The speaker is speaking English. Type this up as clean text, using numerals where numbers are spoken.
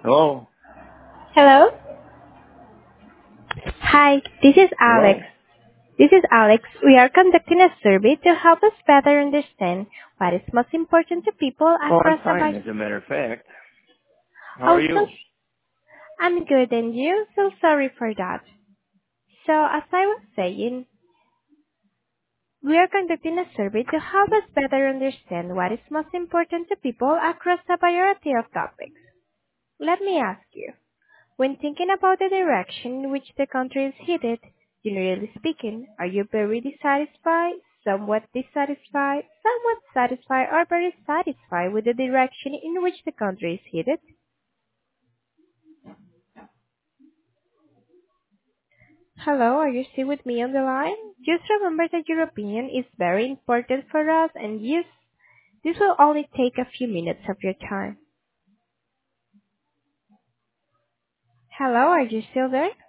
Hello? Hello? Hi, this is Alex. Hello? This is Alex. We are conducting a survey to help us better understand what is most important to people Oh, I'm across the fine, as a matter of fact. How are Oh, so you? I'm good and you? So sorry for that. So as I was saying, we are conducting a survey to help us better understand what is most important to people across a variety of topics. Let me ask you, when thinking about the direction in which the country is headed, generally speaking, are you very dissatisfied, somewhat satisfied, or very satisfied with the direction in which the country is headed? Hello, are you still with me on the line? Just remember that your opinion is very important for us, and yes, this will only take a few minutes of your time. Hello, are you still there?